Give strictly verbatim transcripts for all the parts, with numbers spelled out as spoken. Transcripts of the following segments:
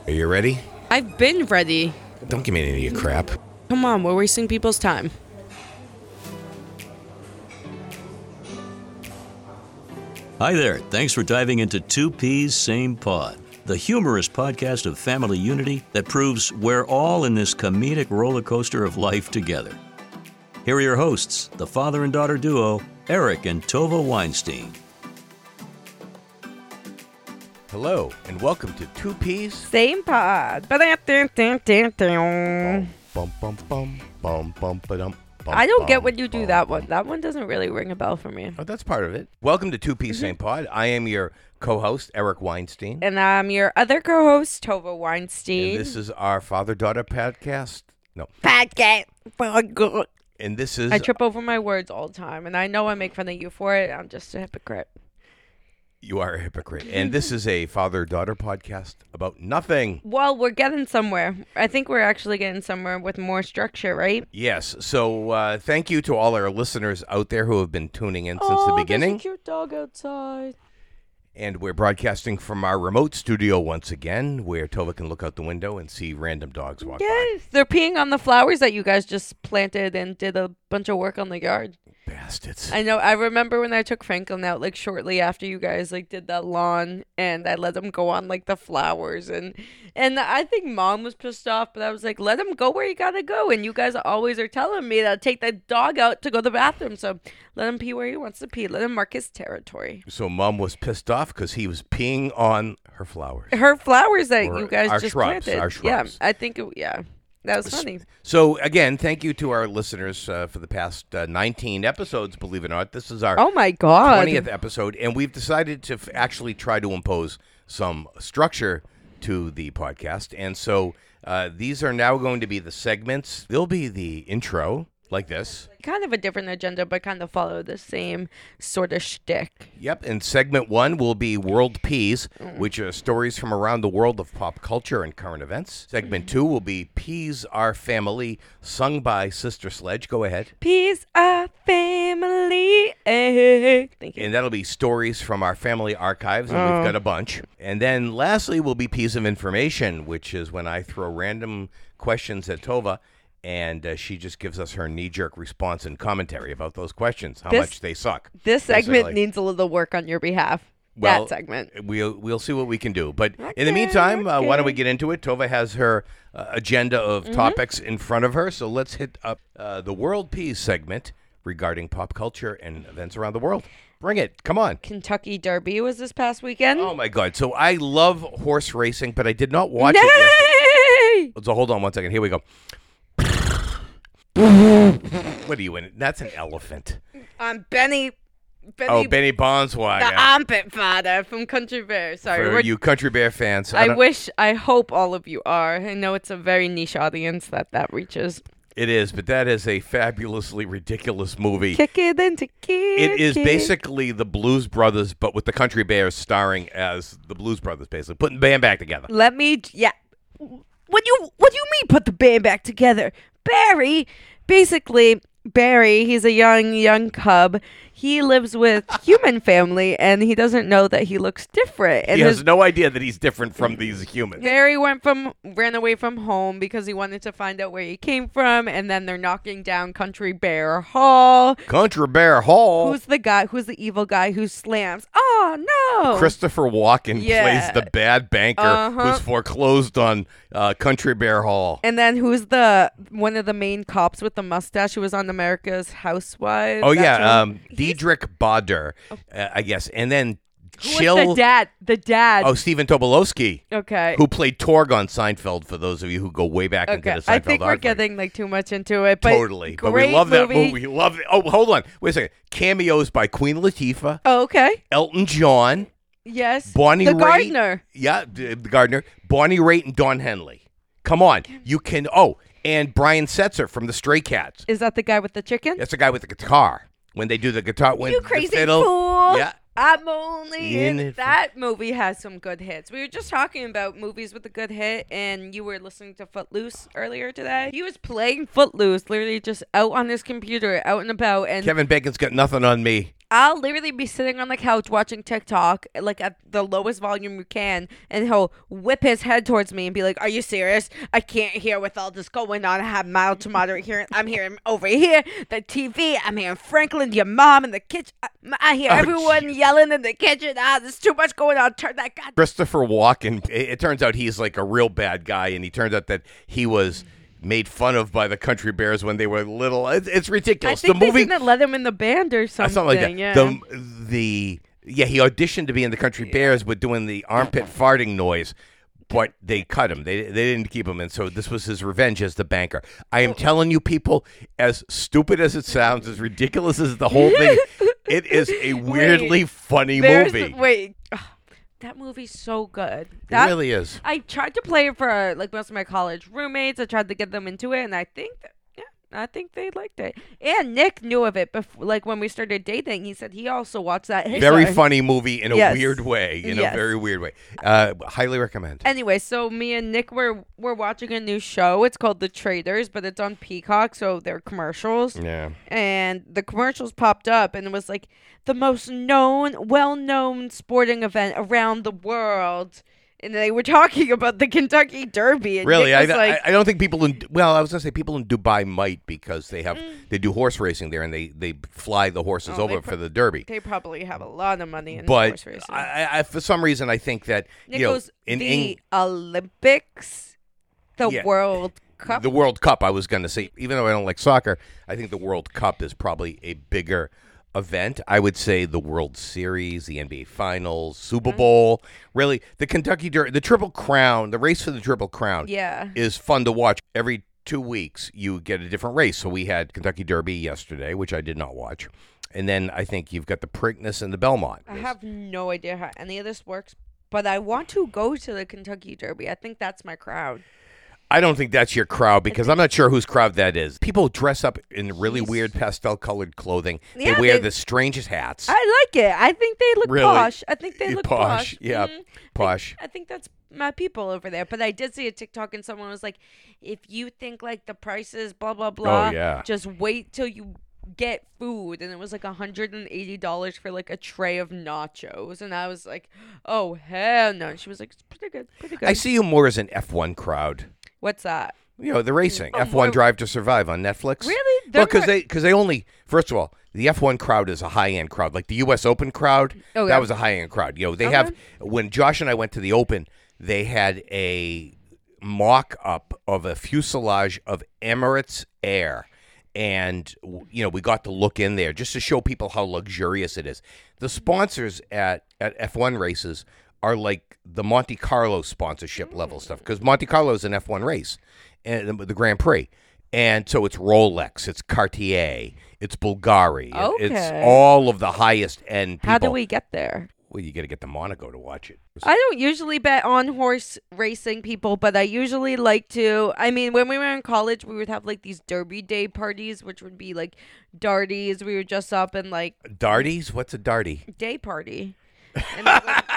Are you ready? I've been ready. Don't give me any of your crap. Come on, we're wasting people's time. Hi there. Thanks for diving into Two Peas, Same Pod, the humorous podcast of family unity that proves we're all in this comedic roller coaster of life together. Here are your hosts, the father and daughter duo, Eric and Tova Weinstein. Hello, and welcome to Two Peas. Same pod. I Bum, bum, bum, bum, bum, ba-dum, bum, don't bum, get when you do bum, that bum. one. That one doesn't really ring a bell for me. Oh, that's part of it. Welcome to Two Peas, Same Pod. I am your co-host, Eric Weinstein. And I'm your other co-host, Tova Weinstein. And this is our father-daughter podcast. No. podcast. And this is... I trip over my words all the time, and I know I make fun of you for it. I'm just a hypocrite. You are a hypocrite. And this is a father-daughter podcast about nothing. Well, we're getting somewhere. I think we're actually getting somewhere with more structure, right? Yes. So uh, thank you to all our listeners out there who have been tuning in since oh, the beginning. There's a cute dog outside. And we're broadcasting from our remote studio once again, where Tova can look out the window and see random dogs walk Yes, they're peeing on the flowers that you guys just planted and did a bunch of work on the yard. by. Bastards. I know. I remember when I took Franklin out, like shortly after you guys like did that lawn, and I let him go on like the flowers, and and I think Mom was pissed off, but I was like, let him go where he gotta go, and you guys always are telling me to take the dog out to go to the bathroom, so let him pee where he wants to pee. Let him mark his territory. So Mom was pissed off because he was peeing on her flowers. Her flowers that Or you guys our just shrubs, planted. our shrubs. Yeah, I think it, yeah. That was funny. So, again, thank you to our listeners uh, for the past uh, nineteen episodes, believe it or not. This is our Oh my God. twentieth episode, and we've decided to f- actually try to impose some structure to the podcast. And so uh, these are now going to be the segments. There'll be the intro, like this. Kind of a different agenda, but kind of follow the same sort of shtick. Yep, and segment one will be World Peas, which are stories from around the world of pop culture and current events. Segment two will be Peas Our Family, sung by Sister Sledge. Go ahead. Peace, our family. Eh. Thank you. And that'll be stories from our family archives, and we've got a bunch. And then lastly will be Piece of Information, which is when I throw random questions at Tova, and uh, she just gives us her knee-jerk response and commentary about those questions, how This- much they suck. This segment basically. needs a little work on your behalf. Well, that segment. We'll we'll see what we can do. But in the Okay, meantime, uh, why don't we okay. get into it? Tova has her uh, agenda of Mm-hmm. topics in front of her, so let's hit up uh, the World Peas segment regarding pop culture and events around the world. Bring it. Come on. Kentucky Derby was this past weekend. Oh, my God. So I love horse racing, but I did not watch it yesterday. Nay! So hold on one second. Here we go. What are you in? That's an elephant. I'm Benny. Benny Oh, Benny the Bondswager. armpit father from Country Bear. Sorry, For we're- you country bear fans. I don't- wish, I hope all of you are. I know it's a very niche audience that that reaches. It is, but that is a fabulously ridiculous movie. Kick it into kick It is it. basically the Blues Brothers, but with the Country Bears starring as the Blues Brothers, basically putting the band back together. Let me, yeah. What do you, what do you mean put the band back together? Barry, basically, Barry, he's a young, young cub. He lives with human family, and he doesn't know that he looks different. And He has his no idea that he's different from these humans. Barry went from ran away from home because he wanted to find out where he came from, and then they're knocking down Country Bear Hall. Country Bear Hall. Who's the guy? Who's the evil guy who slams? Oh no! Christopher Walken Yeah. plays the bad banker Uh-huh. who's foreclosed on uh, Country Bear Hall. And then who's the one of the main cops with the mustache who was on America's Housewives? Oh, That yeah, show? um, Diedrich Bader, uh, I guess. And then Who was Chill. the dad? The dad. Oh, Stephen Tobolowsky, okay. who played Torg on Seinfeld, for those of you who go way back into Okay. the Seinfeld I think we're archive. getting like too much into it, but Totally. But we great love that movie. movie. We love it. Oh, hold on. Wait a second. Cameos by Queen Latifah, Oh, okay. Elton John, Yes. Bonnie the Raitt. gardener. Yeah, the the gardener. Bonnie Raitt and Don Henley. Come on. You can. Oh, and Brian Setzer from the Stray Cats. Is that the guy with the chicken? That's the guy with the guitar. When they do the guitar. When You the crazy fiddle. fool. Yeah. I'm only In in it for- that movie has some good hits. We were just talking about movies with a good hit, and you were listening to Footloose earlier today. He was playing Footloose, literally just out on his computer, out and about, and Kevin Bacon's got nothing on me. I'll literally be sitting on the couch watching TikTok, like at the lowest volume you can, and he'll whip his head towards me and be like, "Are you serious? I can't hear with all this going on. I have mild to moderate hearing. I'm hearing over here the T V. I'm hearing Franklin, your mom in the kitchen. I, I hear Oh, everyone geez. yelling in the kitchen. Ah, there's too much going on. Turn that god." Christopher Walken, it, it turns out he's like a real bad guy, and he turns out that he was made fun of by the Country Bears when they were little. It's, it's I ridiculous. think the movie, they didn't let him in the band or something. something like that. Yeah. The the yeah, he auditioned to be in the Country Bears with doing the armpit farting noise, but they cut him. They they didn't keep him, and so this was his revenge as the banker. I am telling you, people, as stupid as it sounds, as ridiculous as the whole thing, it is a weirdly Wait, funny There's movie. the- wait. Ugh, that movie's so good. It That, really is. I tried to play it for uh, like most of my college roommates. I tried to get them into it, and I think that, yeah, I think they liked it. And Nick knew of it before, like when we started dating. He said he also watched that. His Very son- funny movie in a Yes. weird way, in Yes. a very weird way. Uh, highly recommend. Anyway, so me and Nick were were watching a new show. It's called The Traders, but it's on Peacock, so they're commercials. Yeah. And the commercials popped up, and it was like the most known, well-known sporting event around the world. And they were talking about the Kentucky Derby. And Really, Nick I, was like, I I don't think people in well, I was gonna say people in Dubai might because they have Mm. they do horse racing there and they, they fly the horses Oh, they over pro- for the Derby. they probably have a lot of money in But horse racing. I, I, for some reason, I think that Nick you know goes, in the Eng- Olympics, the Yeah. World Cup. the World Cup, I was gonna say, even though I don't like soccer, I think the World Cup is probably a bigger event. I would say the World Series, the N B A Finals, Super Mm-hmm. Bowl. Really, the Kentucky Derby, the Triple Crown, the race for the Triple Crown. yeah. is fun to watch. Every two weeks, you get a different race. So we had Kentucky Derby yesterday, which I did not watch. And then I think you've got the Preakness and the Belmont. I have no idea how any of this works, but I want to go to the Kentucky Derby. I think that's my crowd. I don't think that's your crowd because I'm not sure whose crowd that is. People dress up in really Jeez. weird pastel-colored clothing. Yeah, they wear they- the strangest hats. I like it. I think they look Really? posh. I think they Yeah, look posh. posh. Yeah, Mhm. posh. I think that's my people over there. But I did see a TikTok and someone was like, if you think like the prices, blah, blah, blah, Oh, yeah. just wait till you get food. And it was like one hundred eighty dollars for like a tray of nachos. And I was like, oh, hell no. And she was like, it's pretty good, pretty good. I see you more as an F one crowd. What's that? You know, the racing. Oh, F one more- Drive to Survive on Netflix. Really? Well, They're because not- they, cause they only, first of all, the F one crowd is a high-end crowd. Like the U S Open crowd, Oh, yeah. that was a high-end crowd. You know, they Okay. have, when Josh and I went to the Open, they had a mock-up of a fuselage of Emirates Air. And, w- you know, we got to look in there just to show people how luxurious it is. The sponsors at, at F one races are like the Monte Carlo sponsorship level stuff because Monte Carlo is an F one race, and the Grand Prix. And so it's Rolex, it's Cartier, it's Bulgari, it- it's Okay. all of the highest end people. How do we get there? Well, you got to get to Monaco to watch it. I don't usually bet on horse racing people, but I usually like to. I mean, when we were in college, we would have like these Derby Day parties, which would be like darties. We would dress up in like Darties? What's a darty? day party. And it would-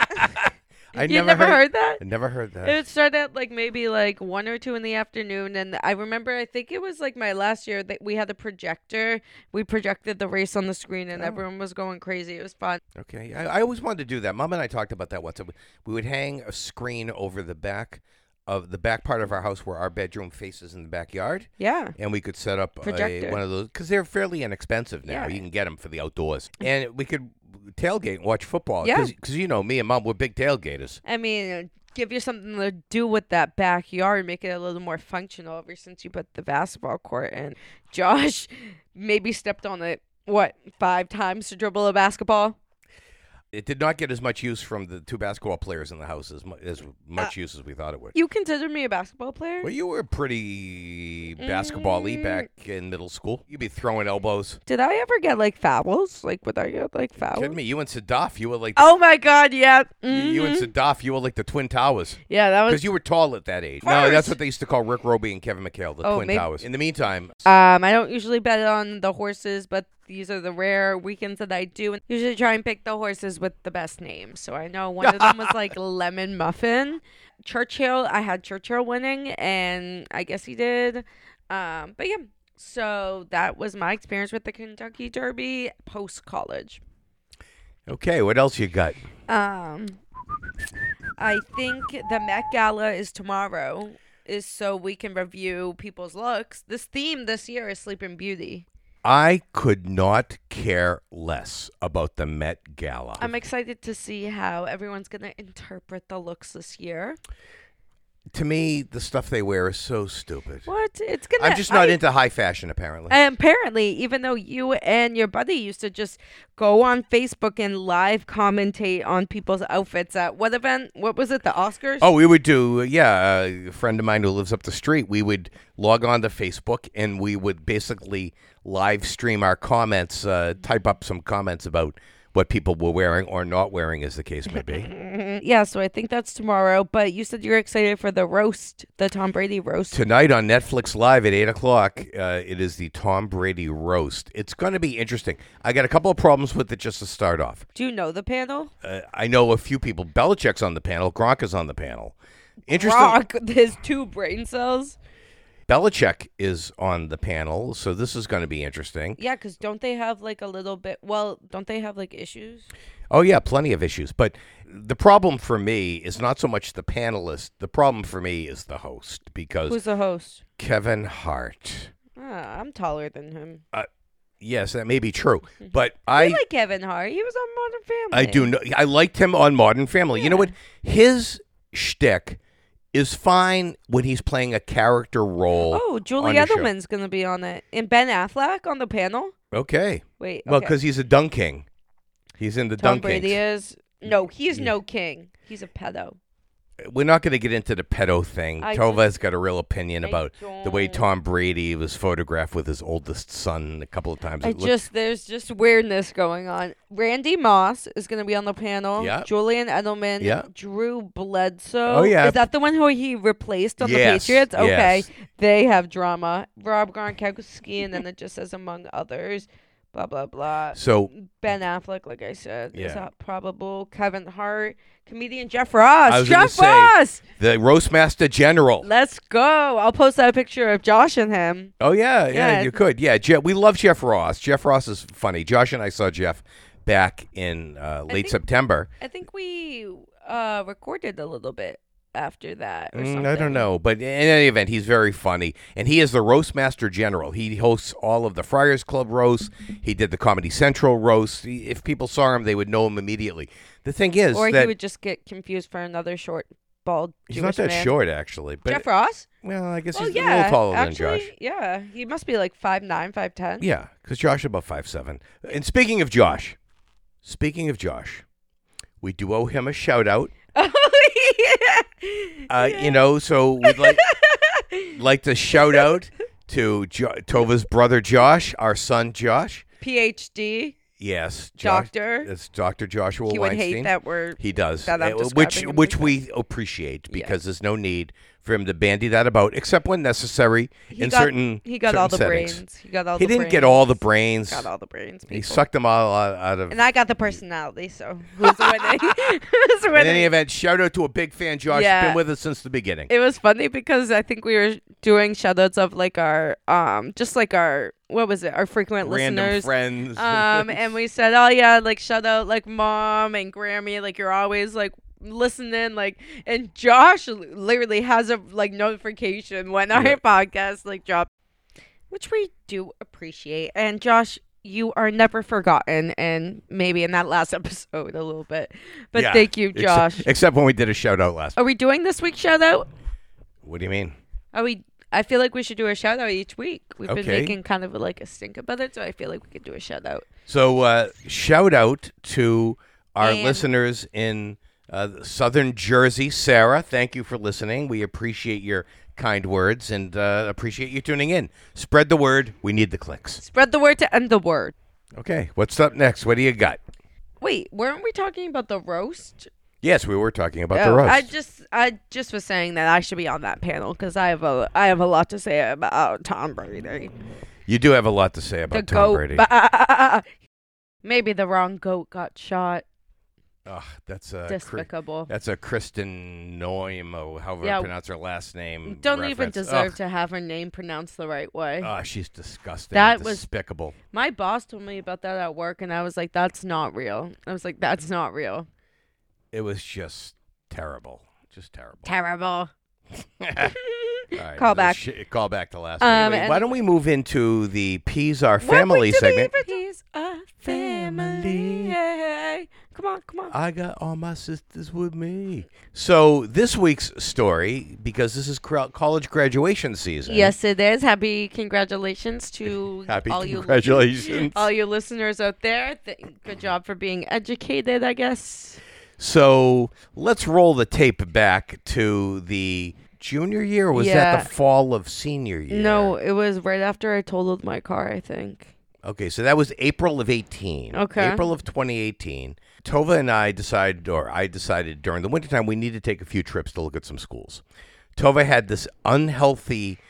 I you never heard that? I never heard that. It would start at like maybe like one or two in the afternoon, and I remember I think it was like my last year that we had a projector. We projected the race on the screen, and Oh. everyone was going crazy. It was fun. Okay, I, I always wanted to do that. Mom and I talked about that once. We would hang a screen over the back of the back part of our house where our bedroom faces in the backyard, Yeah. and we could set up a, Projector. one of those because they're fairly inexpensive now. Yeah. You can get them for the outdoors, and we could tailgate and watch football. Yeah. because you know me and Mom, we're big tailgaters. I mean, give you something to do with that backyard, make it a little more functional ever since you put the basketball court in. Josh maybe stepped on it, what, five times to dribble a basketball? It did not get as much use from the two basketball players in the house as, mu- as much Uh, use as we thought it would. You consider me a basketball player? Well, you were pretty basketball-y Mm. back in middle school. You'd be throwing elbows. Did I ever get, like, fouls? Like, would I get, like, fouls? Kidding me? You and Sadaf, you were like Oh, my God, yeah. you, you and Mhm. Sadaf, you were like the Twin Towers. Yeah, that was... Because you were tall at that age. No, First. that's what they used to call Rick Roby and Kevin McHale, the Oh, Twin maybe- Towers. In the meantime, Um, I don't usually bet on the horses, but these are the rare weekends that I do. And usually try and pick the horses with the best names. So I know one of them was like Lemon Muffin. Churchill, I had Churchill winning, and I guess he did. Um, but yeah, so that was my experience with the Kentucky Derby post college. Okay, what else you got? Um, I think the Met Gala is tomorrow, is so we can review people's looks. This theme this year is Sleeping Beauty. I could not care less about the Met Gala. I'm excited to see how everyone's going to interpret the looks this year. To me, the stuff they wear is so stupid. What? It's gonna. I'm just not I, into high fashion, apparently. And apparently, even though you and your buddy used to just go on Facebook and live commentate on people's outfits at what event? What was it? The Oscars? Oh, we would do, yeah, a friend of mine who lives up the street, we would log on to Facebook and we would basically live stream our comments, uh, type up some comments about what people were wearing or not wearing, as the case may be. Yeah, so I think that's tomorrow. But you said you're excited for the roast, the Tom Brady roast. Tonight on Netflix Live at eight o'clock, uh, it is the Tom Brady roast. It's going to be interesting. I got a couple of problems with it just to start off. Do you know the panel? Uh, I know a few people. Belichick's on the panel. Gronk is on the panel. Interesting. Gronk, his two brain cells. Belichick is on the panel, so this is going to be interesting. Yeah, because don't they have like a little bit, well, don't they have like issues? Oh, yeah, plenty of issues. But the problem for me is not so much the panelist. The problem for me is the host, because Who's the host? Kevin Hart. Ah, I'm taller than him. Uh, yes, that may be true. But I, I like Kevin Hart. He was on Modern Family. I do know. I liked him on Modern Family. Yeah. You know what? His shtick is fine when he's playing a character role. Oh, Julie on a show. Edelman's going to be on it. And Ben Affleck on the panel? Okay. Wait, Well, okay. because he's a dunk king. He's in the Tom dunk Brady kings. is? No, he's no king. He's a pedo. We're not going to get into the pedo thing. I Tova's got a real opinion I about the way don't. Tom Brady was photographed with his oldest son a couple of times. I It looked- just, there's just weirdness going on. Randy Moss is going to be on the panel. Yeah. Julian Edelman. Yeah. Drew Bledsoe. Oh, yeah. Is that the one who he replaced on Yes, the Patriots? Okay. yes. They have drama. Rob Gronkowski, and then it just says among others. Blah, blah, blah. So, Ben Affleck, like I said, is Yeah. that probable. Kevin Hart. Comedian Jeff Ross. I was gonna Jeff say- Ross! the Roastmaster General. Let's go. I'll post that picture of Josh and him. Oh, yeah, yeah, Yeah. you could. Yeah, Je- we love Jeff Ross. Jeff Ross is funny. Josh and I saw Jeff back in uh, late think- September. I think we uh, recorded a little bit after that or Mm, something. I don't know, but in any event, he's very funny, and he is the Roastmaster General. He hosts all of the Friars Club roasts. He did the Comedy Central roast. He- If people saw him, they would know him immediately. The thing is Or that he would just get confused for another short, bald he's Jewish not that man. short, actually. But Jeff Ross? well, I guess Oh, he's yeah. a little taller Actually, than Josh. yeah. He must be like five nine, five ten. Yeah, because Josh is about five seven. And speaking of Josh, speaking of Josh, we do owe him a shout out. Oh, yeah. Uh, You know, so we'd like like to shout out to jo- Tova's brother Josh, our son Josh. P H D. Yes, Josh, Doctor. It's Doctor Joshua He would Weinstein. hate that word. He does, that I'm uh, which describing him which because- we appreciate because Yes. there's no need for him to bandy that about, except when necessary He in got, certain. He got certain all the settings. brains. He got all He the didn't brains. get all the brains. Got all the brains. He people. sucked them all out, out of. And I got the personality, so who's winning? Who's In winning? any event, shout out to a big fan, Josh. Yeah. Been with us since the beginning. It was funny because I think we were doing shoutouts of like our um just like our what was it our frequent Random listeners friends. um and we said oh yeah like shout out like mom and Grammy, like you're always like listening, like, and Josh literally has a like notification when our Yeah. podcast like dropped, which we do appreciate. And Josh, you are never forgotten, and maybe in that last episode a little bit, but Yeah, thank you, except- Josh. Except when we did a shout out last. Are we doing this week's shout out? What do you mean? Are we? I feel like we should do a shout out each week. We've been Okay. making kind of like a stink about it, so I feel like we could do a shout out. So, uh, shout out to our And- listeners in uh, Southern Jersey. Sarah, thank you for listening. We appreciate your kind words and uh, appreciate you tuning in. Spread the word. We need the clicks. Spread the word to end the word. Okay, what's up next? What do you got? Wait, weren't we talking about the roast? Yes, we were talking about the Oh, roast. I just, I just was saying that I should be on that panel because I have a, I have a lot to say about Tom Brady. You do have a lot to say The about Tom goat. Brady. Bah. Maybe the wrong goat got shot. Ugh, that's a Despicable. That's a Kristen Noem, or however Yeah. I pronounce her last name. Don't even reference. deserve Ugh. to have her name pronounced the right way. Oh, she's disgusting. That was- despicable. My boss told me about that at work, and I was like, that's not real. I was like, that's not real. It was just terrible. Just terrible. Terrible. All right, Call back. sh- call back to last Um, week. Wait, and- why don't we move into the Peas Are Family Welcome to segment? the Peas Are Family. Hey, come on, come on. I got all my sisters with me. So this week's story, because this is cr- college graduation season. Yes, it is. Happy congratulations to Happy all you congratulations. all you listeners out there. Th- good job for being educated, I guess. So let's roll the tape back to the junior year. Or was Yeah. that the fall of senior year? No, it was right after I totaled my car, I think. Okay, so that was April of eighteen. Okay. April of twenty eighteen. Tova and I decided, or I decided during the wintertime, we need to take a few trips to look at some schools. Tova had this unhealthy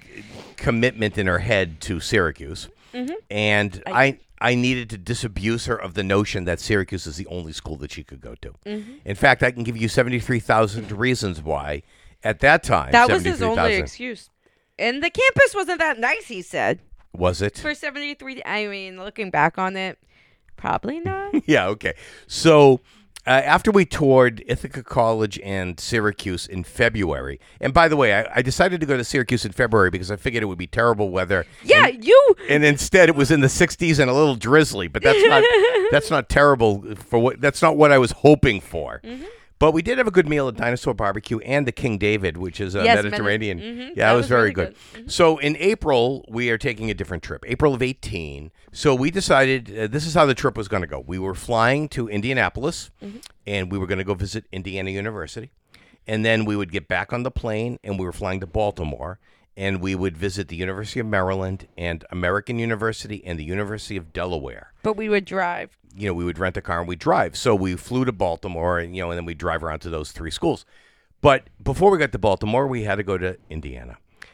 commitment in her head to Syracuse, Mm-hmm. and I, I needed to disabuse her of the notion that Syracuse is the only school that she could go to. Mm-hmm. In fact, I can give you seventy-three thousand reasons why at that time. That was his seventy-three only thousand excuse. And the campus wasn't that nice, he said. Was it? For seventy-three, I mean, looking back on it, probably not. Yeah, okay. So uh, after we toured Ithaca College and Syracuse in February, and by the way, I, I decided to go to Syracuse in February because I figured it would be terrible weather. Yeah, and, you. and instead it was in the sixties and a little drizzly, but that's not that's not terrible for what that's not what I was hoping for. Mm-hmm. But we did have a good meal at Dinosaur Barbecue and the King David, which is a Yes, Mediterranean. Medi- mhm, Yeah, that it was, was very really good. good. Mhm. So in April, we are taking a different trip, April of eighteen. So we decided uh, this is how the trip was going to go. We were flying to Indianapolis, Mm-hmm. and we were going to go visit Indiana University. And then we would get back on the plane, and we were flying to Baltimore, and we would visit the University of Maryland and American University and the University of Delaware. But we would drive. You know, we would rent a car and we'd drive. So we flew to Baltimore, and you know, and then we'd drive around to those three schools. But before we got to Baltimore, we had to go to Indiana.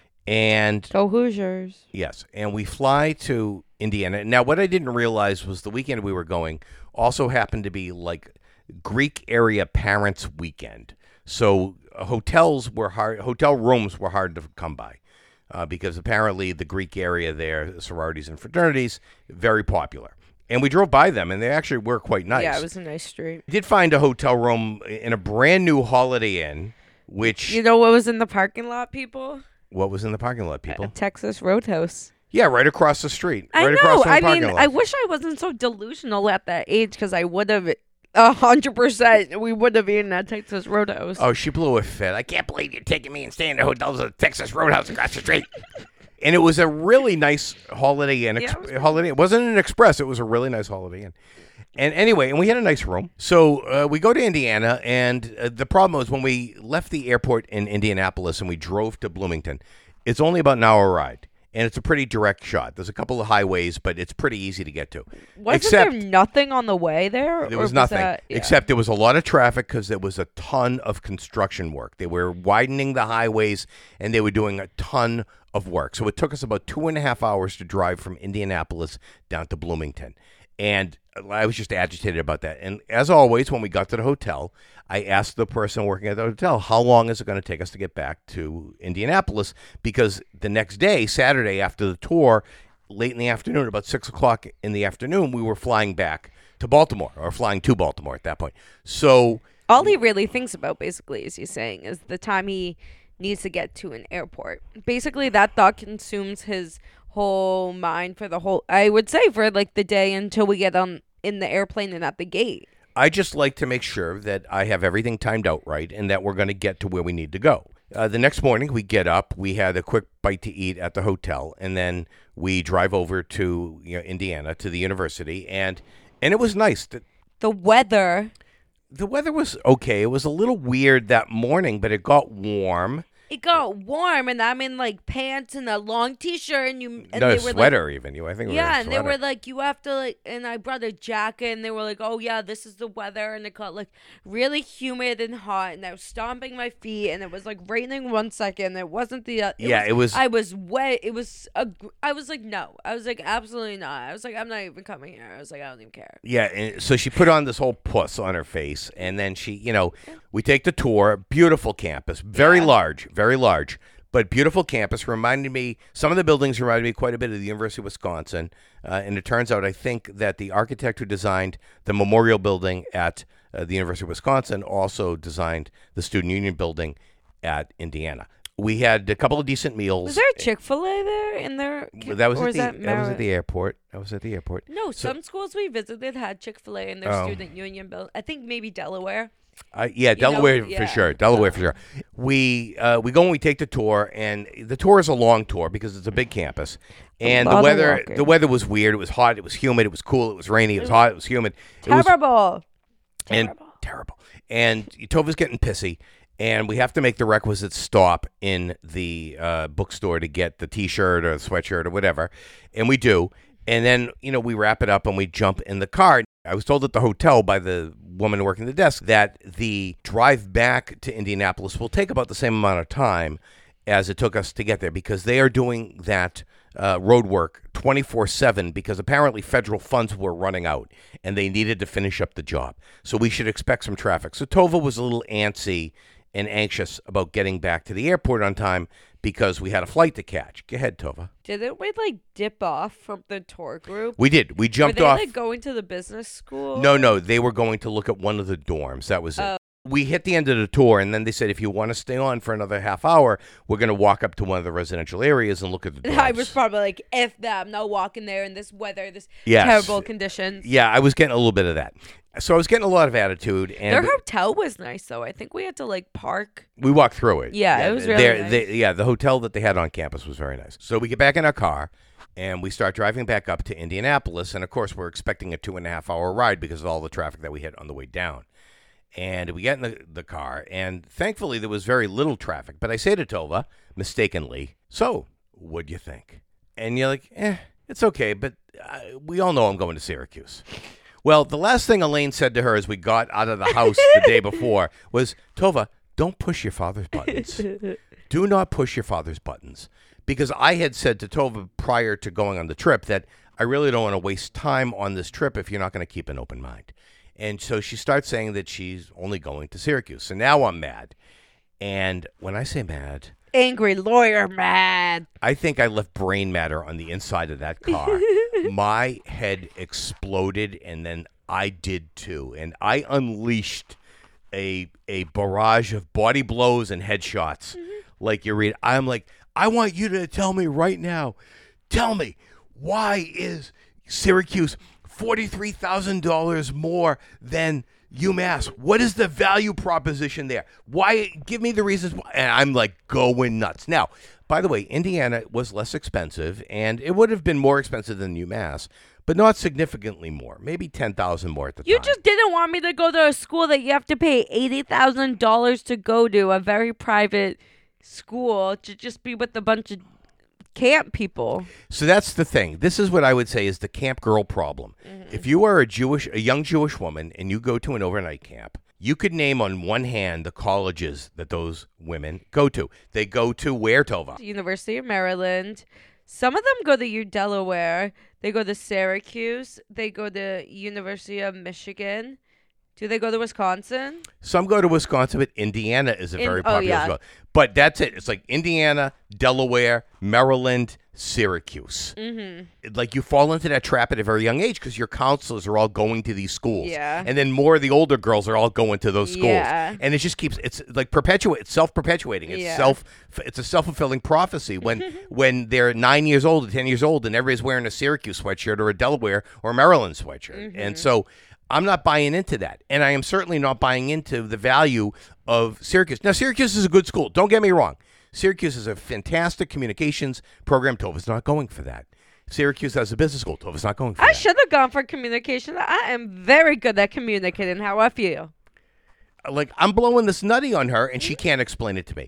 And Go Hoosiers. yes, and we fly to Indiana. Now, what I didn't realize was the weekend we were going also happened to be like Greek area parents' weekend. So uh, hotels were hard. Hotel rooms were hard to come by uh, because apparently the Greek area there, sororities and fraternities, very popular. And we drove by them, and they actually were quite nice. Yeah, it was a nice street. We did find a hotel room in a brand new Holiday Inn, which You know what was in the parking lot, people? what was in the parking lot, people? A Texas Roadhouse. Yeah, right across the street. I right know. across from the I parking mean, lot. I wish I wasn't so delusional at that age because I would have, a hundred percent, we would have eaten at Texas Roadhouse. Oh, she blew a fit. I can't believe you're taking me and staying in the hotels at Texas Roadhouse across the street. And it was a really nice Holiday Inn. Ex- Yeah, it was Holiday Inn. It wasn't an Express. It was a really nice Holiday Inn. And anyway, and we had a nice room. So uh, we go to Indiana, and uh, the problem was when we left the airport in Indianapolis and we drove to Bloomington, it's only about an hour ride. And it's a pretty direct shot. There's a couple of highways, but it's pretty easy to get to. Wasn't Except there nothing on the way there? there or was nothing, that- yeah. except there was a lot of traffic because there was a ton of construction work. They were widening the highways, and they were doing a ton of work. So it took us about two and a half hours to drive from Indianapolis down to Bloomington. And I was just agitated about that. And as always, when we got to the hotel, I asked the person working at the hotel, how long is it going to take us to get back to Indianapolis? Because the next day, Saturday, after the tour, late in the afternoon, about six o'clock in the afternoon, we were flying back to Baltimore, or flying to Baltimore at that point. So All he really thinks about, basically, as he's saying, is the time he needs to get to an airport. Basically, that thought consumes his whole mind for the whole, I would say, for like the day until we get on in the airplane and at the gate. I just like to make sure that I have everything timed out right and that we're going to get to where we need to go. Uh, the next morning, we get up, we had a quick bite to eat at the hotel, and then we drive over to you know, Indiana, to the university, and and it was nice. The, The weather. the weather was okay. It was a little weird that morning, but it got warm. it got warm, and I'm in like pants and a long T-shirt, and you and no they were sweater like, even. You, I think. We yeah, were and they were like, you have to like, and I brought a jacket, and they were like, oh yeah, this is the weather, and it got like really humid and hot, and I was stomping my feet, and it was like raining one second. It wasn't the uh, it Yeah, was, it was- I was wet. It was a. gr- I was like, no. I was like, absolutely not. I was like, I'm not even coming here. I was like, I don't even care. Yeah, and so she put on this whole puss on her face, and then she, you know, we take the tour. Beautiful campus, very Yeah. large, very large, but beautiful campus. Reminded me, some of the buildings reminded me quite a bit of the University of Wisconsin. Uh, and it turns out, I think that the architect who designed the memorial building at uh, the University of Wisconsin also designed the Student Union building at Indiana. We had a couple of decent meals. Was there a Chick-fil-A there in there? That was or at is the that, that was at Merritt? the airport. That was at the airport. No, So- some schools we visited had Chick-fil-A in their Oh. student union building. I think maybe Delaware. Uh, yeah, know, Delaware yeah. for sure. Delaware for sure. We uh, we go and we take the tour, and the tour is a long tour because it's a big campus, and the lot of weather walking. the weather was weird. It was hot. It was humid. It was cool. It was rainy. It was hot. It was humid. It was Terrible. and Terrible. terrible. And Tova's getting pissy, and we have to make the requisite stop in the uh, bookstore to get the T-shirt or the sweatshirt or whatever, and we do. And then you know we wrap it up and we jump in the car. I was told at the hotel by the woman working the desk that the drive back to Indianapolis will take about the same amount of time as it took us to get there because they are doing that uh, road work twenty-four seven because apparently federal funds were running out and they needed to finish up the job. So we should expect some traffic. So Tova was a little antsy and anxious about getting back to the airport on time because we had a flight to catch. Go ahead, Tova. Didn't we like dip off from the tour group? We did. We Were jumped they off. like going to the business school? No, no, they were going to look at one of the dorms. That was it. Oh. We hit the end of the tour, and then they said, if you want to stay on for another half hour, we're going to walk up to one of the residential areas and look at the dorms. I was probably like, F that. I'm not walking there in this weather, this Yes. terrible conditions. Yeah, I was getting a little bit of that. So I was getting a lot of attitude, and Their hotel was nice, though. I think we had to like park. we walked through it. Yeah, it was really they're- nice. they- yeah, the hotel that they had on campus was very nice. So we get back in our car, and we start driving back up to Indianapolis, and of course we're expecting a two and a half hour ride because of all the traffic that we hit on the way down. And we get in the, the car, and thankfully there was very little traffic. But I say to Tova, mistakenly, so what'd you think? And you're like, eh, it's okay, but uh, we all know I'm going to Syracuse. Well, the last thing Elaine said to her as we got out of the house the day before was, Tova, don't push your father's buttons. Do not push your father's buttons. Because I had said to Tova prior to going on the trip that I really don't want to waste time on this trip if you're not going to keep an open mind. And so she starts saying that she's only going to Syracuse. So now I'm mad. And when I say mad, Angry lawyer mad. I think I left brain matter on the inside of that car. My head exploded, and then I did too. And I unleashed a a barrage of body blows and headshots. Like you read, I'm like, I want you to tell me right now. Tell me, why is Syracuse forty-three thousand dollars more than UMass? What is the value proposition there? Why? Give me the reasons why. And I'm like going nuts. Now, by the way, Indiana was less expensive, and it would have been more expensive than UMass, but not significantly more. Maybe ten thousand dollars more at the You time. just didn't want me to go to a school that you have to pay eighty thousand dollars to go to, a very private school, to just be with a bunch of camp people. So that's the thing. This is what I would say is the camp girl problem. If you are a Jewish, a young Jewish woman, and you go to an overnight camp, you could name on one hand the colleges that those women go to. They go to where, Tova? University of Maryland. Some of them go to U Delaware. They go to Syracuse. They go to University of Michigan. Do they go to Wisconsin? Some go to Wisconsin, but Indiana is a In- very oh, popular yeah. school. But that's it. It's like Indiana, Delaware, Maryland, Syracuse. Mm-hmm. Like you fall into that trap at a very young age because your counselors are all going to these schools. Yeah. And then more of the older girls are all going to those schools. Yeah. And it just keeps, it's like perpetuate, it's self-perpetuating. It's Yeah. self, it's a self-fulfilling prophecy when, when they're nine years old or ten years old and everybody's wearing a Syracuse sweatshirt or a Delaware or Maryland sweatshirt. Mm-hmm. And so I'm not buying into that. And I am certainly not buying into the value of Syracuse. Now, Syracuse is a good school. Don't get me wrong. Syracuse is a fantastic communications program. Tova's not going for that. Syracuse has a business school. Tova's not going for I that. should have gone for communication. I am very good at communicating how I feel. Like, I'm blowing this nutty on her, and she can't explain it to me.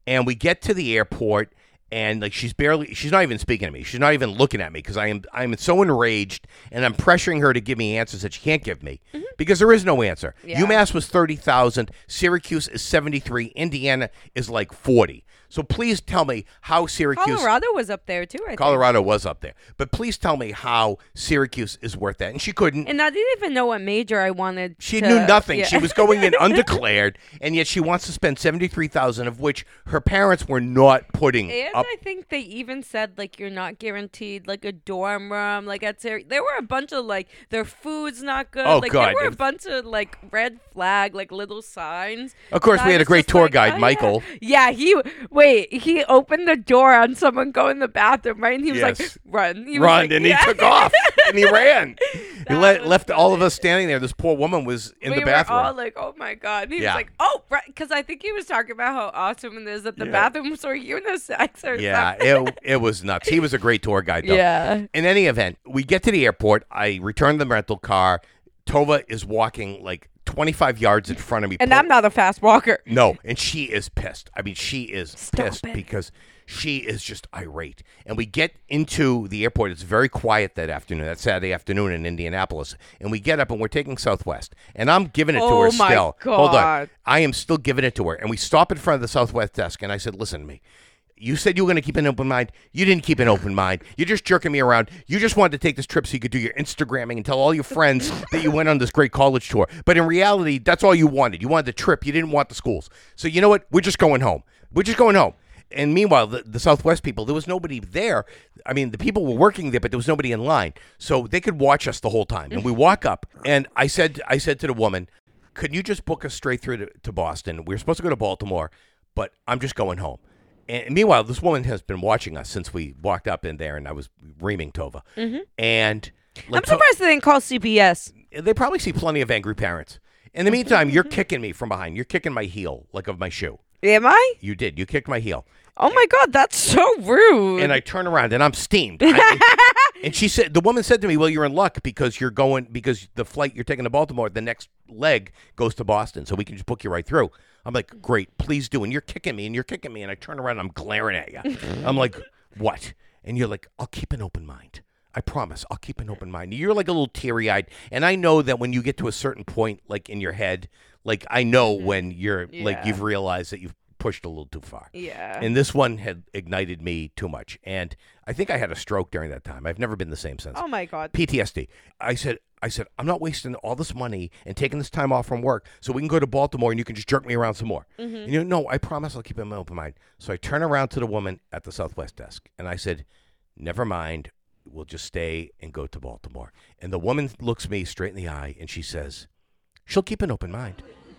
And we get to the airport, and like she's barely, she's not even speaking to me. She's not even looking at me because I am, I am so enraged, and I'm pressuring her to give me answers that she can't give me mm-hmm. because there is no answer. Yeah. UMass was thirty thousand, Syracuse is seventy-three, Indiana is like forty. So please tell me how Syracuse... Colorado was up there, too, I think. Colorado was up there. But please tell me how Syracuse is worth that. And she couldn't. And I didn't even know what major I wanted She to, knew nothing. Yeah. She was going in undeclared, and yet she wants to spend seventy-three thousand dollars, of which her parents were not putting And up. I think they even said, like, you're not guaranteed, like, a dorm room. Like, at Syr- there were a bunch of, like, their food's not good. Oh, like, God. There were a bunch of, like, red flag, like, little signs. Of course, And we I had a was great just tour like, guide, oh, Michael. Yeah. yeah, he, wait, he opened the door on someone going in the bathroom, right? And he was Yes. like, run. He was Run, like, and yeah. he took off, and he ran. He That let, was left all of funny. us standing there. This poor woman was in we the bathroom. were all like, oh my God. And he Yeah. was like, oh, right. Because I think he was talking about how awesome it is that the Yeah. bathrooms were unisex or yeah, something. it, it was nuts. He was a great tour guide, though. Yeah. In any event, we get to the airport. I return the rental car. Tova is walking like twenty-five yards in front of me. And pull- I'm not a fast walker. No, and she is pissed. I mean, she is Stop pissed it. because she is just irate. And we get into the airport. It's very quiet that afternoon, that Saturday afternoon in Indianapolis. And we get up and we're taking Southwest. And I'm giving it to Oh, her my still. Hold on. God. I am still giving it to her. And we stop in front of the Southwest desk. And I said, listen to me. You said you were going to keep an open mind. You didn't keep an open mind. You're just jerking me around. You just wanted to take this trip so you could do your Instagramming and tell all your friends that you went on this great college tour. But in reality, that's all you wanted. You wanted the trip. You didn't want the schools. So you know what? We're just going home. We're just going home. And meanwhile, the, the Southwest people, there was nobody there. I mean, the people were working there, but there was nobody in line. So they could watch us the whole time. And we walk up, and I said I said to the woman, could you just book us straight through to, to Boston? We were supposed to go to Baltimore, but I'm just going home. And meanwhile, this woman has been watching us since we walked up in there, and I was reaming Tova. Mm-hmm. And like, I'm surprised they didn't call C P S. To- they probably see plenty of angry parents. In the meantime, you're kicking me from behind. You're kicking my heel, like of my shoe. Am I? You did. You kicked my heel. Oh my God, that's so rude. And I turn around, and I'm steamed. I, and she said, the woman said to me, well, you're in luck because you're going, because the flight you're taking to Baltimore, the next leg goes to Boston, so we can just book you right through. I'm like, great, please do. And you're kicking me, and you're kicking me, and I turn around, and I'm glaring at you. I'm like, what? And you're like, I'll keep an open mind. I promise, I'll keep an open mind. You're like a little teary-eyed, and I know that when you get to a certain point, like in your head, like I know when you're, like Yeah. you've realized that you've pushed a little too far. Yeah. And this one had ignited me too much. And I think I had a stroke during that time. I've never been the same since. Oh my God. P T S D. I said, I said, I'm not wasting all this money and taking this time off from work so we can go to Baltimore and you can just jerk me around some more. Mm-hmm. And you know, no, I promise I'll keep an open mind. So I turn around to the woman at the Southwest desk and I said, never mind. We'll just stay and go to Baltimore. And the woman looks me straight in the eye and she says, she'll keep an open mind.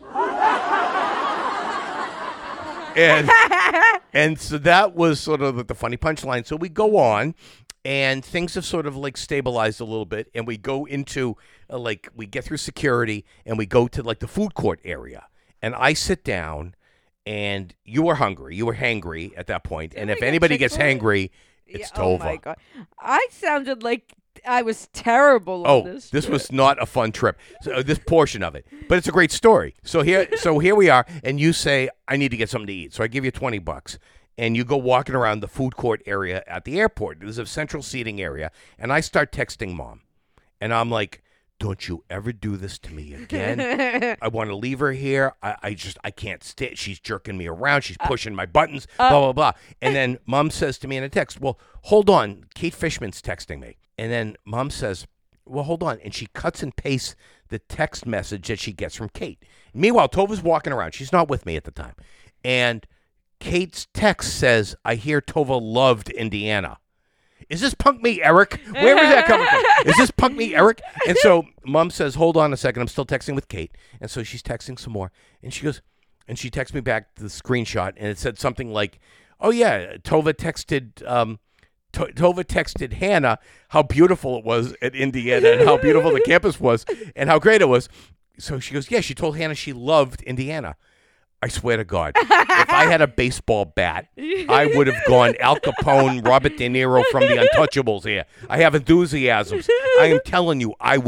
And and so that was sort of the funny punchline. So we go on, and things have sort of like stabilized a little bit, and we go into uh, like we get through security, and we go to like the food court area, and I sit down, and you were hungry, you were hangry at that point, and we if get anybody gets Chick-fil-A? hangry, it's Yeah, oh Tova. my God. I sounded like I was terrible Oh, on this. this trip. was not a fun trip. So, uh, this portion of it, but it's a great story. So here, so here we are, and you say I need to get something to eat, so I give you twenty bucks, and you go walking around the food court area at the airport. There's a central seating area, and I start texting Mom, and I'm like, "Don't you ever do this to me again? I want to leave her here. I, I just I can't stay. She's jerking me around. She's pushing my buttons. uh, blah blah blah." And then Mom says to me in a text, "Well, hold on. Kate Fishman's texting me." And then Mom says, well, hold on. And she cuts and pastes the text message that she gets from Kate. Meanwhile, Tova's walking around. She's not with me at the time. And Kate's text says, I hear Tova loved Indiana. Is this Punk Me Eric? Where is that coming from? Is this Punk Me Eric? And so Mom says, hold on a second. I'm still texting with Kate. And so she's texting some more. And she goes, and she texts me back the screenshot. And it said something like, oh, yeah, Tova texted... Um, Tova texted Hannah how beautiful it was at Indiana and how beautiful the campus was and how great it was. So she goes, yeah, she told Hannah she loved Indiana. I swear to God, if I had a baseball bat, I would have gone Al Capone, Robert De Niro from The Untouchables here. I have enthusiasms. I am telling you, I was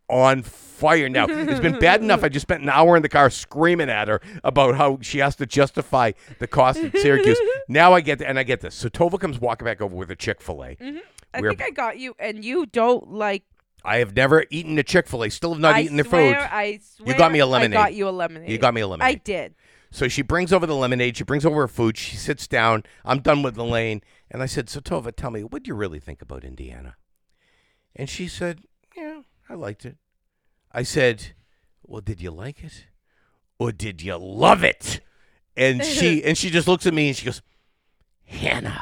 on fire now. It's been bad enough I just spent an hour in the car screaming at her about how she has to justify the cost at Syracuse. Now I get, and I get this. So Tova comes walking back over with a Chick-fil-A. Mm-hmm. I We're, think I got you, and you don't like. I have never eaten a Chick-fil-A. Still have not I eaten their swear, food. I swear. You got me a lemonade. I got you a lemonade. You got me a lemonade. I did. So she brings over the lemonade. She brings over her food. She sits down. I'm done with Elaine. And I said, so Tova, tell me, what do you really think about Indiana? And she said, yeah, I liked it. I said, well, did you like it? Or did you love it? And she and she just looks at me and she goes, Hannah.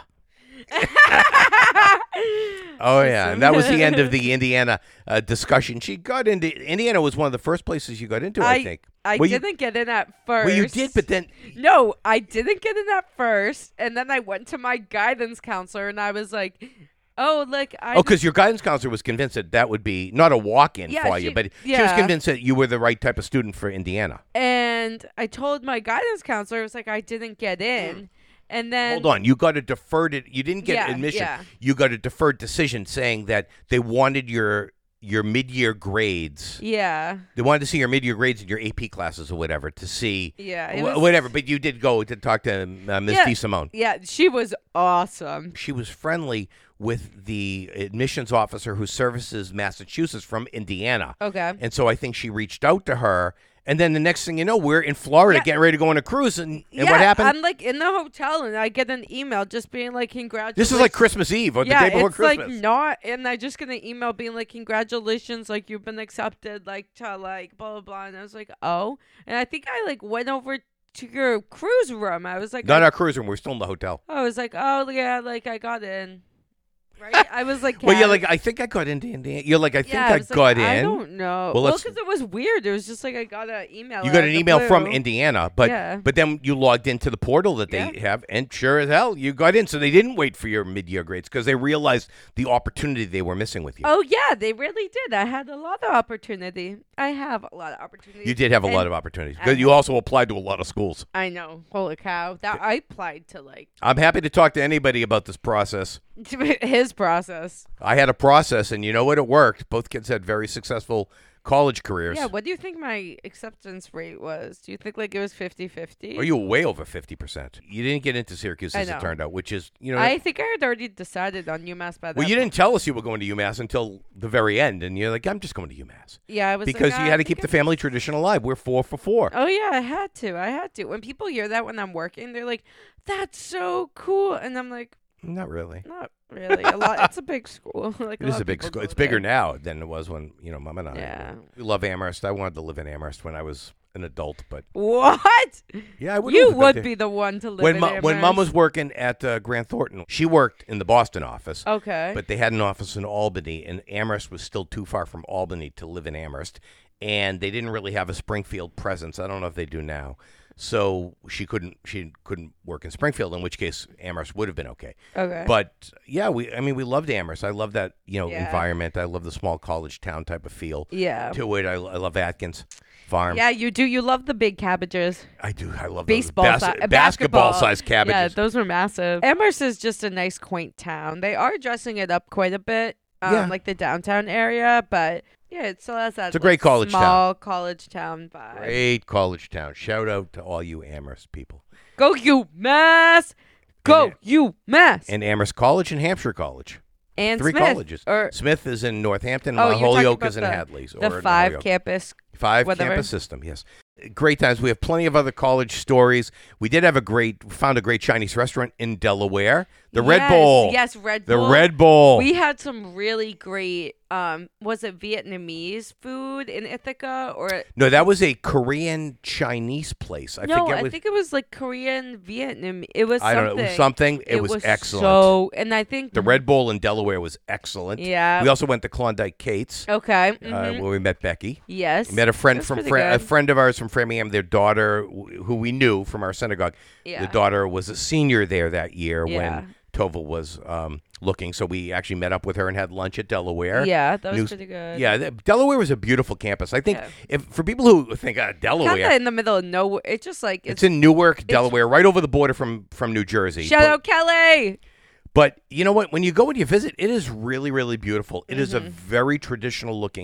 Oh, yeah. And that was the end of the Indiana uh, discussion. She got into Indiana was one of the first places you got into, I, I think. I well, didn't you, get in at first. Well, you did, but then. No, I didn't get in at first. And then I went to my guidance counselor and I was like, oh, like I. Oh, because your guidance counselor was convinced that that would be not a walk-in Yeah, for she- you, but yeah. she was convinced that you were the right type of student for Indiana. And I told my guidance counselor, I was like, I didn't get in. And then. Hold on, you got a deferred. You didn't get Yeah, admission. yeah. You got a deferred decision saying that they wanted your your mid-year grades. Yeah. They wanted to see your mid-year grades in your A P classes or whatever to see. Yeah. it wh- was- whatever. But you did go to talk to uh, Miz Yeah. DeSimone. Yeah, she was awesome. She was friendly with the admissions officer who services Massachusetts from Indiana. Okay. And so I think she reached out to her. And then the next thing you know, we're in Florida Yeah. getting ready to go on a cruise. And, and yeah, what happened? I'm like in the hotel and I get an email just being like, congratulations. This is like Christmas Eve or yeah, the day before it's Christmas. like not, and I just get an email being like, congratulations, like you've been accepted, like to like blah blah blah. And I was like, oh, and I think I like went over to your cruise room. I was like, Not I, our cruise room. We're still in the hotel. I was like, oh yeah, like I got in. Right? I was like, Well, you're "Cat." like, I think I got into Indiana. You're like, I think yeah, I, was got like, in. I don't know. Well, Well, let's- because it was weird. It was just like I got an email. You out got of an the email from blue. Indiana, but Yeah. but then you logged into the portal that they Yeah. have, and sure as hell, you got in. So they didn't wait for your mid-year grades because they realized the opportunity they were missing with you. Oh yeah, they really did. I had a lot of opportunity. I have a lot of opportunity. You did have a lot And of opportunities. I 'Cause you know. also applied to a lot of schools. I know. Holy cow! That I applied to like I'm happy to talk to anybody about this process. his process. I had a process, and you know what? It worked. Both kids had very successful college careers. Yeah. What do you think my acceptance rate was? Do you think like it was fifty-fifty? Or you were way over fifty percent. You didn't get into Syracuse, I as it know. turned out, which is, you know. I think I had already decided on UMass by that. well, you didn't tell us you were going to UMass until the very end, and you're like, I'm just going to UMass. Yeah, I was Because like, you "Ah, had to I keep think the I'm family tradition alive. We're four for four. Oh yeah, I had to. I had to. When people hear that when I'm working, they're like, "That's so cool," and I'm like, Not really. "Not really. A lot. It's a big school. like It a is lot a of big people school. go It's bigger there. now than it was when, you know, Mom and I. Yeah. We love Amherst. I wanted to live in Amherst when I was an adult, but What? yeah, I would. You live would there. be the one to live when in mo- when Mom was Amherst. working at uh, Grant Thornton. She worked in the Boston office. Okay. But they had an office in Albany, and Amherst was still too far from Albany to live in Amherst, and they didn't really have a Springfield presence. I don't know if they do now. So she couldn't she couldn't work in Springfield, in which case Amherst would have been okay. okay. But yeah, we I mean we loved Amherst. I love that, you know, Yeah. environment. I love the small college town type of feel yeah. to it. I, I love Atkins Farm. Yeah, you do. You love the big cabbages. I do. I love Baseball those si- bas- uh, basketball basketball. sized Yeah, cabbages. those were massive. Amherst is just a nice, quaint town. They are dressing it up quite a bit, um, Yeah. like the downtown area, but yeah, it still has that. It's a great like, college town. small college town vibe. Great college town. Shout out to all you Amherst people. Go UMass! Go UMass! And Amherst College and Hampshire College. And Three Smith, colleges. Or Smith is in Northampton, Oh, and you're talking Holyoke about is in the- Hadley's. the or in five Holyoke. campus. Five whatever. campus system, yes. Great times. We have plenty of other college stories. We did have a great, found a great Chinese restaurant in Delaware. The Red Yes, Bull. Yes, Red The Bull. Red Bull. We had some really great, um, was it Vietnamese food in Ithaca or no, that was a Korean Chinese place. I no? think it I was, think it was like Korean Vietnam. It was I something. don't know. It was something. It, was, excellent. So, and I think The Red Bull in Delaware was excellent. Yeah. We also went to Klondike Kate's, Okay. uh, mhm. where we met Becky. Yes. We met a friend That's from pretty Fra- a good. friend of ours from Framingham. Their daughter, wh- who we knew from our synagogue, Yeah. the daughter was a senior there that year Yeah. when Tova was um, looking. So we actually met up with her and had lunch at Delaware. Yeah, that was New- pretty good. Yeah, th- Delaware was a beautiful campus. I think Yeah. if for people who think uh, Kind Delaware, of in the middle of nowhere. It's just like it's in Newark, Delaware, right over the border from from New Jersey. Shout But- out Kelly. But you know what? When you go and you visit, it is really, really beautiful. It is a Mm-hmm. very traditional looking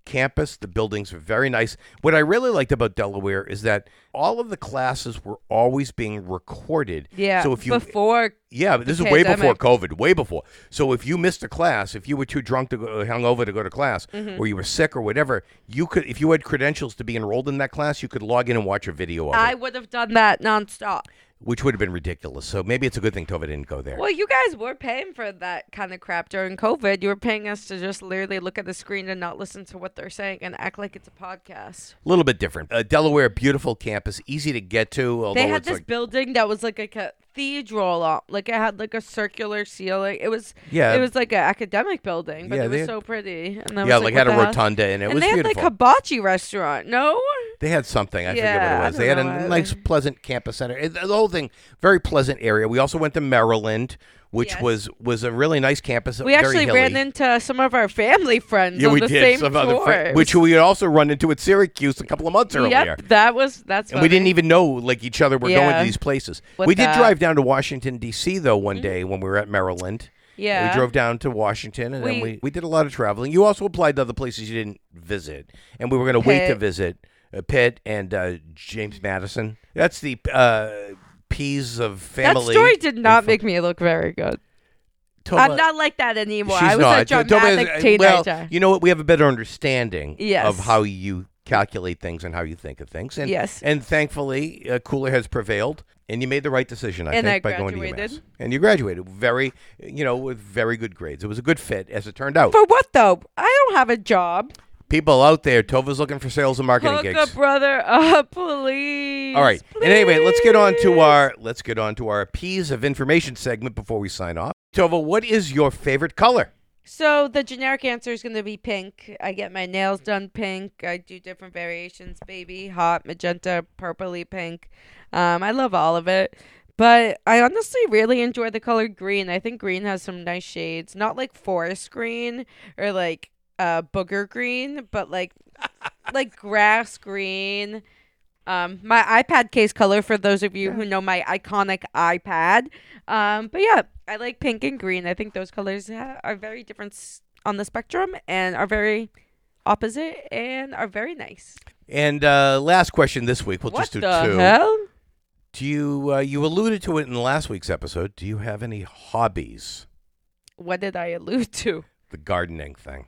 campus. The buildings are very nice. What I really liked about Delaware is that all of the classes were always being recorded. Yeah, so if you, before Yeah, but this is way before COVID, way before. So if you missed a class, if you were too drunk to go, hungover to go to class, mm-hmm. or you were sick or whatever, you could, if you had credentials to be enrolled in that class, you could log in and watch a video of I it. would have done that nonstop. Which would have been ridiculous. So maybe it's a good thing Tova didn't go there. Well, you guys were paying for that kind of crap during COVID. You were paying us to just literally look at the screen and not listen to what they're saying and act like it's a podcast. A little bit different. Uh, Delaware, beautiful campus, easy to get to. Although They had it's this like, building that was like a cathedral, up. like it had like a circular ceiling. It was Yeah. it was like an academic building, but Yeah, it was they- so pretty. And I yeah, was like like had a what the hell? rotunda in it. It And was they had beautiful. like hibachi restaurant. No. They had something. I Yeah, forget what I it was. don't They had a know. nice, pleasant campus center. It- the whole thing, very pleasant area. We also went to Maryland, which Yes. was was a really nice campus. We very actually hilly. ran into some of our family friends Yeah, on we the did. same Some other tours. fri- which we had also run into at Syracuse a couple of months earlier. Yep, that was that's. And we didn't funny. even know like each other were going Yeah. to these places. With we did that. drive down to Washington D C though one day when we were at Maryland. Yeah. We drove down to Washington and then We- we we did a lot of traveling. You also applied to other places you didn't visit, and we were going to wait to Pitt. visit uh, Pitt and uh, James Madison. That's the uh, P's of That family. story did not info- make me look very good. Tova- I'm not like that anymore. She's I was not. a Tova dramatic is- teenager. Well, you know what? We have a better understanding Yes. of how you calculate things and how you think of things. And, Yes. And thankfully, uh, cooler has prevailed, and you made the right decision, I And think, I by going to graduated. UMass. And you graduated very, you know, with very good grades. It was a good fit, as it turned out. For what though? I don't have a job. People out there, Tova's looking for sales and marketing Hook gigs. a brother up, please. All right. And anyway, let's get on to please. our let's get on to our P's of information segment before we sign off. Tova, what is your favorite color? So the generic answer is going to be pink. I get my nails done pink. I do different variations, baby, hot, magenta, purpley pink. Um, I love all of it. But I honestly really enjoy the color green. I think green has some nice shades. Not like forest green or like uh, booger green, but like like grass green. Um, my iPad case color, for those of you who know my iconic iPad. Um, but yeah, I like pink and green. I think those colors ha- are very different s- on the spectrum and are very opposite and are very nice. And uh, last question this week. We'll what just do the two. hell? Do you uh, you alluded to it in last week's episode? Do you have any hobbies? What did I allude to? The gardening thing.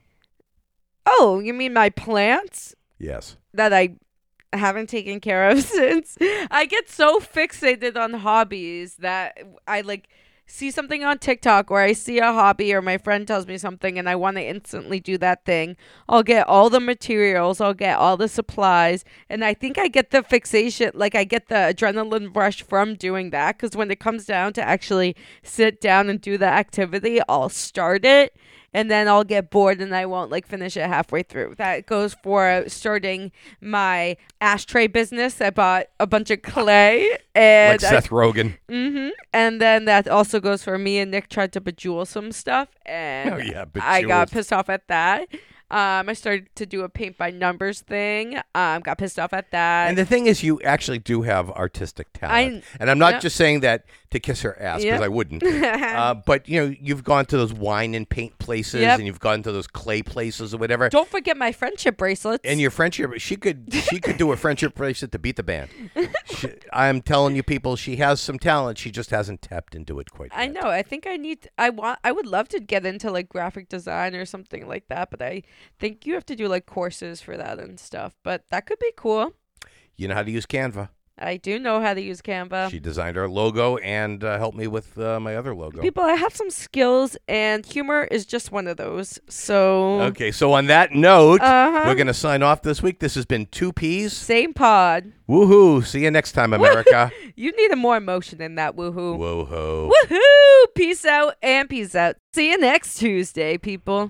Oh, you mean my plants Yes. that I haven't taken care of since? I get so fixated on hobbies that I like see something on TikTok or I see a hobby or my friend tells me something and I want to instantly do that thing. I'll get all the materials, I'll get all the supplies, and I think I get the fixation, like I get the adrenaline rush from doing that, because when it comes down to actually sit down and do the activity, I'll start it and then I'll get bored and I won't like finish it halfway through. That goes for starting my ashtray business. I bought a bunch of clay and Like Seth Rogen. Mm-hmm. And then that also goes for me and Nick tried to bejewel some stuff, and Oh, yeah, I got bejeweled. pissed off at that. Um, I started to do a paint by numbers thing. Um, got pissed off at that. And the thing is, you actually do have artistic talent. I- and I'm not Yep. just saying that to kiss her ass, because Yep. I wouldn't. uh, but, you know, you've gone to those wine and paint places, Yep. and you've gone to those clay places or whatever. Don't forget my friendship bracelets. And your friendship, she could she could do a friendship bracelet to beat the band. She, I'm telling you, people, she has some talent. She just hasn't tapped into it quite yet. I know. I think I need. I want. I would love to get into like graphic design or something like that, but I think you have to do like courses for that and stuff. But that could be cool. You know how to use Canva. I do know how to use Canva. She designed our logo and uh, helped me with uh, my other logo. People, I have some skills, and humor is just one of those. So Okay, so on that note, Uh-huh. we're going to sign off this week. This has been Two Peas. same pod. Woohoo. See you next time, America. You needed more emotion than that. Woohoo! Woohoo. Woohoo! Peace out and peace out. See you next Tuesday, people.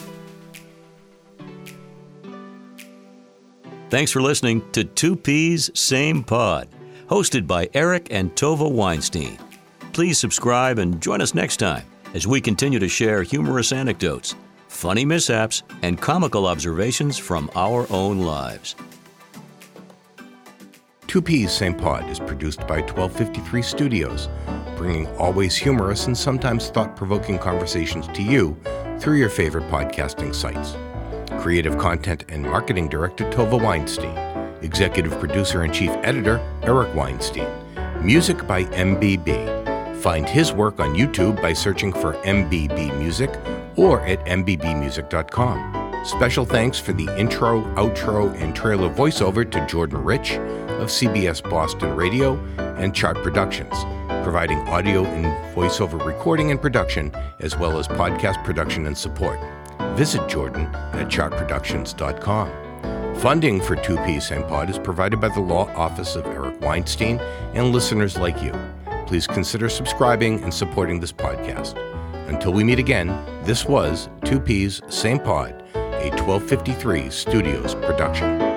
Thanks for listening to Two Peas, Same Pod, hosted by Eric and Tova Weinstein. Please subscribe and join us next time as we continue to share humorous anecdotes, funny mishaps, and comical observations from our own lives. Two Peas, Same Pod is produced by twelve fifty-three Studios, bringing always humorous and sometimes thought-provoking conversations to you through your favorite podcasting sites. Creative Content and Marketing Director, Tova Weinstein. Executive Producer and Chief Editor, Eric Weinstein. Music by M B B. Find his work on YouTube by searching for M B B Music or at m b b music dot com. Special thanks for the intro, outro, and trailer voiceover to Jordan Rich of C B S Boston Radio and Chart Productions, providing audio and voiceover recording and production, as well as podcast production and support. Visit Jordan at chart productions dot com. Funding for two P's Same Pod is provided by the Law Office of Eric Weinstein and listeners like you. Please consider subscribing and supporting this podcast. Until we meet again, this was two P's Same Pod, a twelve fifty-three Studios production.